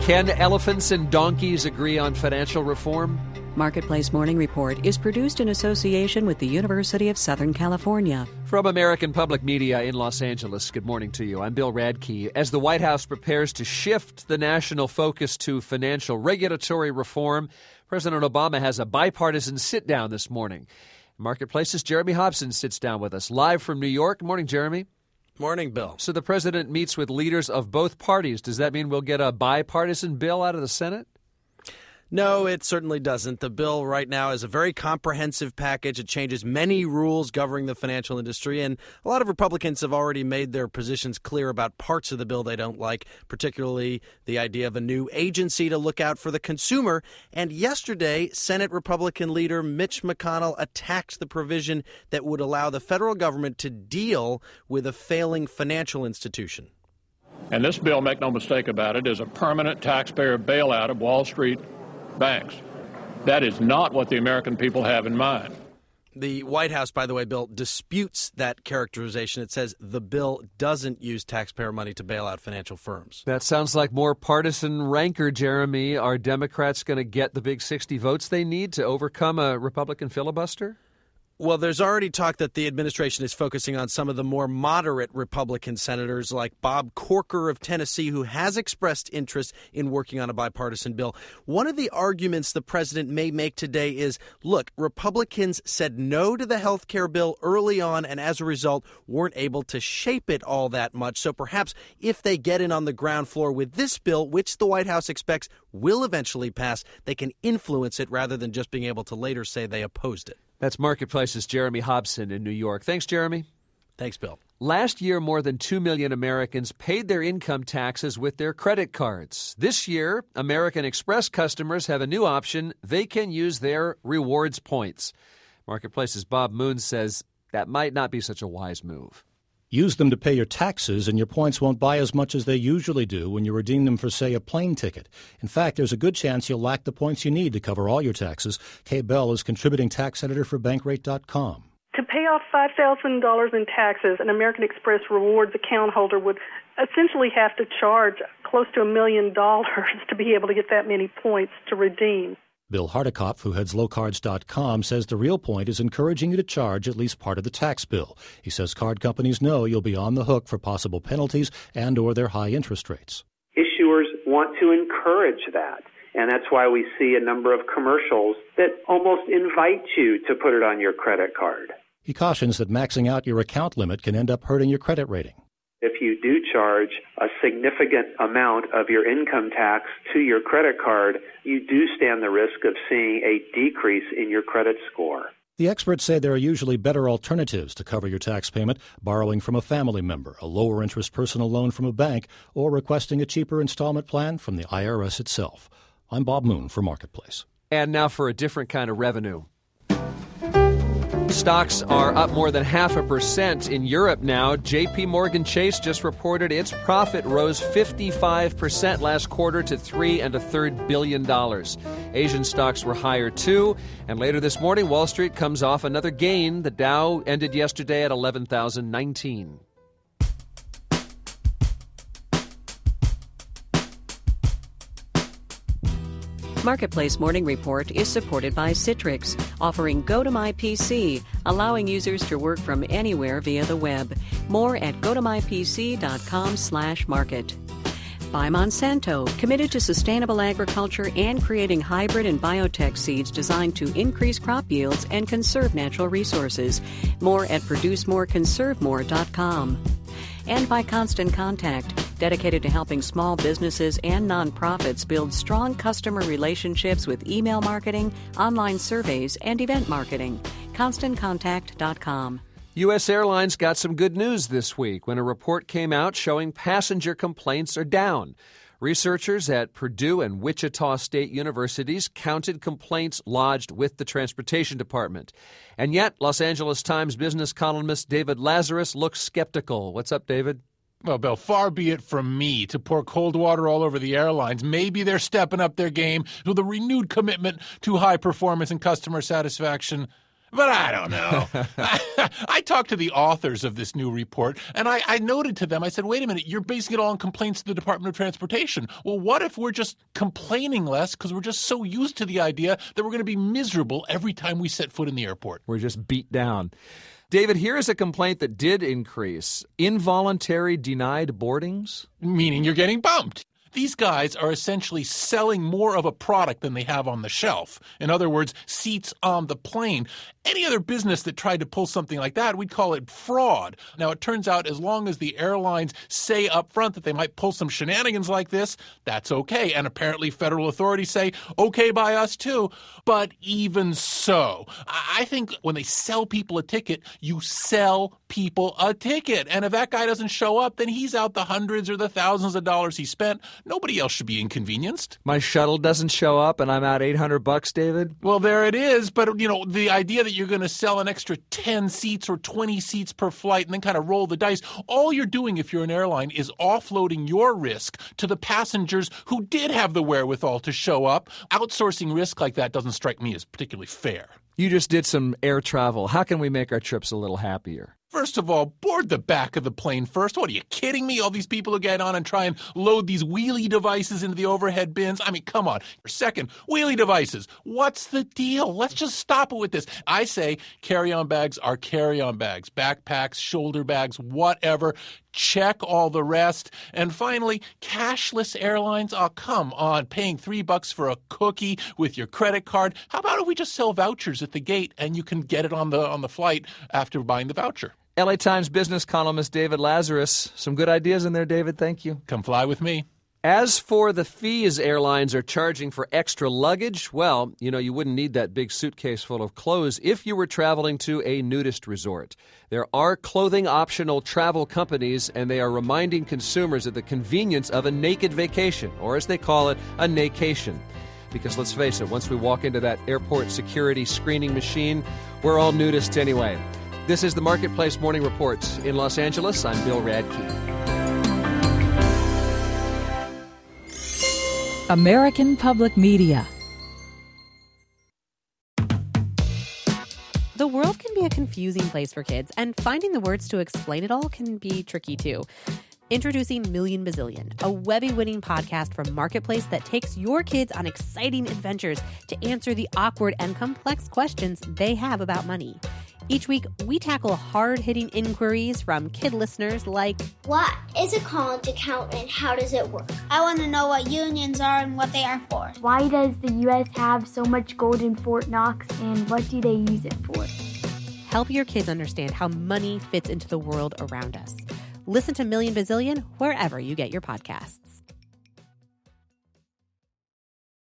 Can elephants and donkeys agree on financial reform? Marketplace Morning Report is produced in association with the University of Southern California. From American Public Media in Los Angeles, good morning to you. I'm Bill Radke. As the White House prepares to shift the national focus to financial regulatory reform, President Obama has a bipartisan sit-down this morning. Marketplace's Jeremy Hobson sits down with us live from New York. Good morning, Jeremy. Morning, Bill. So the president meets with leaders of both parties. Does that mean we'll get a bipartisan bill out of the Senate? No, it certainly doesn't. The bill right now is a very comprehensive package. It changes many rules governing the financial industry, and a lot of Republicans have already made their positions clear about parts of the bill they don't like, particularly the idea of a new agency to look out for the consumer. And yesterday, Senate Republican leader Mitch McConnell attacked the provision that would allow the federal government to deal with a failing financial institution. And this bill, make no mistake about it, is a permanent taxpayer bailout of Wall Street banks. That is not what the American people have in mind. The White House, by the way, Bill, disputes that characterization. It says the bill doesn't use taxpayer money to bail out financial firms. That sounds like more partisan rancor, Jeremy. Are Democrats going to get the big 60 votes they need to overcome a Republican filibuster? Well, there's already talk that the administration is focusing on some of the more moderate Republican senators like Bob Corker of Tennessee, who has expressed interest in working on a bipartisan bill. One of the arguments the president may make today is, look, Republicans said no to the health care bill early on and as a result weren't able to shape it all that much. So perhaps if they get in on the ground floor with this bill, which the White House expects will eventually pass, they can influence it rather than just being able to later say they opposed it. That's Marketplace's Jeremy Hobson in New York. Thanks, Jeremy. Thanks, Bill. Last year, more than 2 million Americans paid their income taxes with their credit cards. This year, American Express customers have a new option. They can use their rewards points. Marketplace's Bob Moon says that might not be such a wise move. Use them to pay your taxes, and your points won't buy as much as they usually do when you redeem them for, say, a plane ticket. In fact, there's a good chance you'll lack the points you need to cover all your taxes. Kay Bell is contributing tax editor for Bankrate.com. To pay off $5,000 in taxes, an American Express Rewards account holder would essentially have to charge close to $1 million to be able to get that many points to redeem. Bill Hardikoff, who heads lowcards.com, says the real point is encouraging you to charge at least part of the tax bill. He says card companies know you'll be on the hook for possible penalties and or their high interest rates. Issuers want to encourage that, and that's why we see a number of commercials that almost invite you to put it on your credit card. He cautions that maxing out your account limit can end up hurting your credit rating. If you do charge a significant amount of your income tax to your credit card, you do stand the risk of seeing a decrease in your credit score. The experts say there are usually better alternatives to cover your tax payment: borrowing from a family member, a lower interest personal loan from a bank, or requesting a cheaper installment plan from the IRS itself. I'm Bob Moon for Marketplace. And now for a different kind of revenue. Stocks are up more than 0.5% in Europe now. J.P. Morgan Chase just reported its profit rose 55% last quarter to $3.33 billion. Asian stocks were higher too. And later this morning, Wall Street comes off another gain. The Dow ended yesterday at 11,019. Marketplace Morning Report is supported by Citrix, offering Go to My PC, allowing users to work from anywhere via the web. More at gotomypc.com/market. By Monsanto, committed to sustainable agriculture and creating hybrid and biotech seeds designed to increase crop yields and conserve natural resources. More at producemoreconservemore.com. And by Constant Contact, dedicated to helping small businesses and nonprofits build strong customer relationships with email marketing, online surveys, and event marketing. ConstantContact.com. U.S. Airlines got some good news this week when a report came out showing passenger complaints are down. Researchers at Purdue and Wichita State Universities counted complaints lodged with the Transportation Department. And yet, Los Angeles Times business columnist David Lazarus looks skeptical. What's up, David? Well, Bill, far be it from me to pour cold water all over the airlines. Maybe they're stepping up their game with a renewed commitment to high performance and customer satisfaction. But I don't know. I talked to the authors of this new report, and I noted to them, I said, wait a minute, you're basing it all on complaints to the Department of Transportation. Well, what if we're just complaining less because we're just so used to the idea that we're going to be miserable every time we set foot in the airport? We're just beat down. David, here is a complaint that did increase. Involuntary denied boardings? Meaning you're getting bumped. These guys are essentially selling more of a product than they have on the shelf. In other words, seats on the plane. Any other business that tried to pull something like that, we'd call it fraud. Now, it turns out as long as the airlines say up front that they might pull some shenanigans like this, that's okay. And apparently federal authorities say, okay by us too. But even so, I think when they sell people a ticket, you sell people a ticket. And if that guy doesn't show up, then he's out the hundreds or the thousands of dollars he spent. Nobody else should be inconvenienced. My shuttle doesn't show up and I'm out $800, David? Well, there it is. But, the idea that you're going to sell an extra 10 seats or 20 seats per flight and then kind of roll the dice, all you're doing if you're an airline is offloading your risk to the passengers who did have the wherewithal to show up. Outsourcing risk like that doesn't strike me as particularly fair. You just did some air travel. How can we make our trips a little happier? First of all, board the back of the plane first. What, are you kidding me? All these people who get on and try and load these wheelie devices into the overhead bins. I mean, come on. Second, wheelie devices. What's the deal? Let's just stop it with this. I say carry-on bags are carry-on bags. Backpacks, shoulder bags, whatever. Check all the rest. And finally, cashless airlines. Oh, come on. Paying $3 for a cookie with your credit card. How about if we just sell vouchers at the gate and you can get it on the flight after buying the voucher? LA Times business columnist David Lazarus. Some good ideas in there, David. Thank you. Come fly with me. As for the fees airlines are charging for extra luggage, well, you wouldn't need that big suitcase full of clothes if you were traveling to a nudist resort. There are clothing-optional travel companies, and they are reminding consumers of the convenience of a naked vacation, or as they call it, a naycation. Because let's face it, once we walk into that airport security screening machine, we're all nudists anyway. This is the Marketplace Morning Report. In Los Angeles, I'm Bill Radke. American Public Media. The world can be a confusing place for kids, and finding the words to explain it all can be tricky too. Introducing Million Bazillion, a Webby-winning podcast from Marketplace that takes your kids on exciting adventures to answer the awkward and complex questions they have about money. Each week, we tackle hard-hitting inquiries from kid listeners like, what is a college account and how does it work? I want to know what unions are and what they are for. Why does the U.S. have so much gold in Fort Knox and what do they use it for? Help your kids understand how money fits into the world around us. Listen to Million Bazillion wherever you get your podcasts.